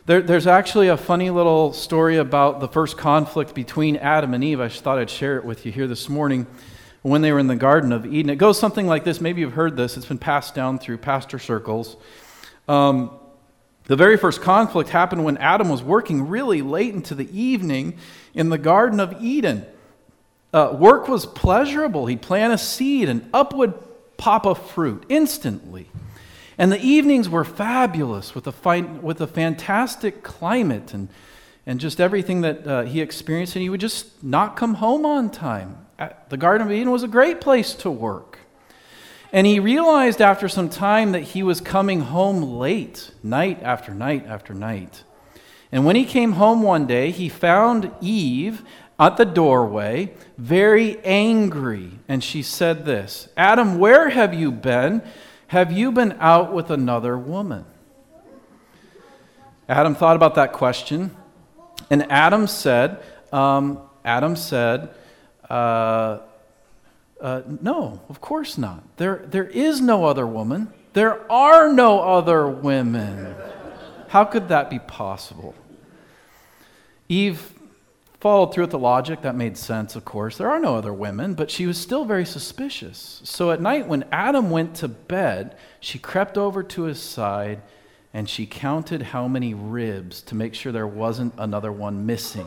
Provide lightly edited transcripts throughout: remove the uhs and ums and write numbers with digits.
There's actually a funny little story about the first conflict between Adam and Eve. I just thought I'd share it with you here this morning when they were in the Garden of Eden. It goes something like this. Maybe you've heard this. It's been passed down through pastor circles. The very first conflict happened when Adam was working really late into the evening in the Garden of Eden. Work was pleasurable. He'd plant a seed and up would pop a fruit instantly. And the evenings were fabulous with a fantastic climate and just everything that he experienced. And he would just not come home on time. The Garden of Eden was a great place to work. And he realized after some time that he was coming home late, night after night after night. And when he came home one day, he found Eve at the doorway, very angry. And she said this, "Adam, where have you been? Have you been out with another woman?" Adam thought about that question, and Adam said, "No, of course not. There is no other woman. There are no other women. How could that be possible?" Eve followed through with the logic. That made sense, of course. There are no other women, but she was still very suspicious. So at night when Adam went to bed, she crept over to his side and she counted how many ribs to make sure there wasn't another one missing.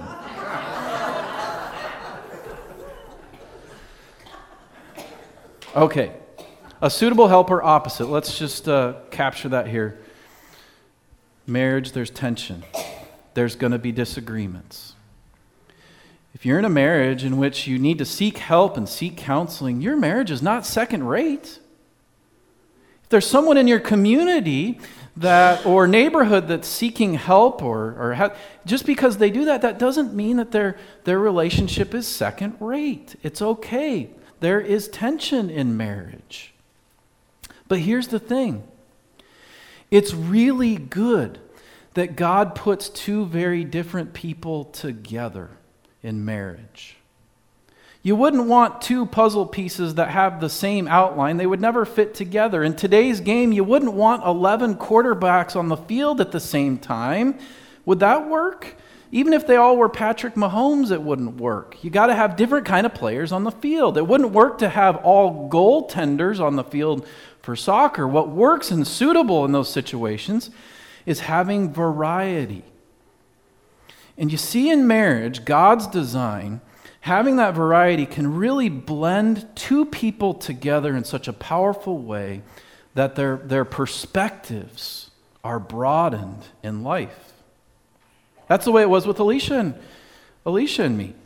Okay, a suitable helper opposite. Let's just capture that here. Marriage, there's tension. There's going to be disagreements. If you're in a marriage in which you need to seek help and seek counseling, your marriage is not second rate. If there's someone in your community or neighborhood that's seeking help just because they do that, that doesn't mean that their relationship is second rate. It's okay. There is tension in marriage. But here's the thing. It's really good that God puts two very different people together in marriage. You wouldn't want two puzzle pieces that have the same outline. They would never fit together. In today's game, you wouldn't want 11 quarterbacks on the field at the same time. Would that work? Even if they all were Patrick Mahomes, it wouldn't work. You got to have different kind of players on the field. It wouldn't work to have all goaltenders on the field for soccer. What works and suitable in those situations is having variety. And you see in marriage, God's design, having that variety can really blend two people together in such a powerful way that their perspectives are broadened in life. That's the way it was with Alicia and me.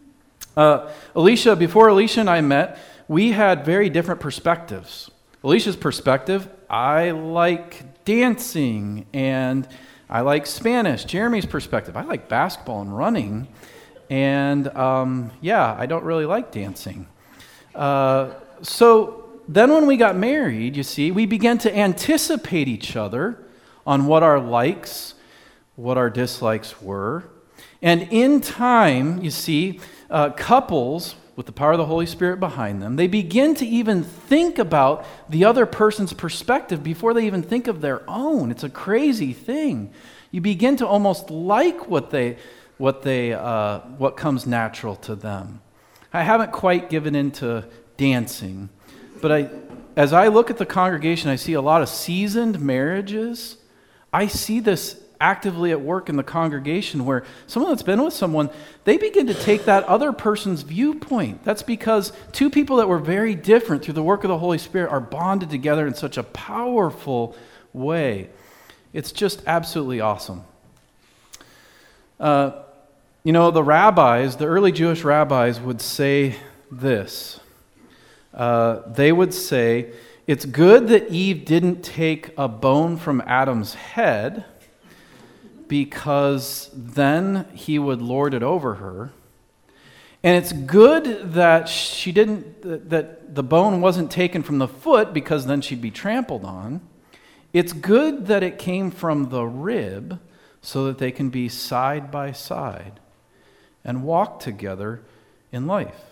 Before Alicia and I met, we had very different perspectives. Alicia's perspective, I like dancing and I like Spanish. Jeremy's perspective, I like basketball and running. And I don't really like dancing. So then when we got married, you see, we began to anticipate each other on what our likes, what our dislikes were. And in time, you see, couples with the power of the Holy Spirit behind them, they begin to even think about the other person's perspective before they even think of their own. It's a crazy thing. You begin to almost like what comes natural to them. I haven't quite given into dancing, but as I look at the congregation, I see a lot of seasoned marriages. I see this actively at work in the congregation where someone that's been with someone, they begin to take that other person's viewpoint. That's because two people that were very different through the work of the Holy Spirit are bonded together in such a powerful way. It's just absolutely awesome. The early Jewish rabbis would say this. They would say, it's good that Eve didn't take a bone from Adam's head because then he would lord it over her. And it's good that that the bone wasn't taken from the foot because then she'd be trampled on. It's good that it came from the rib so that they can be side by side and walk together in life.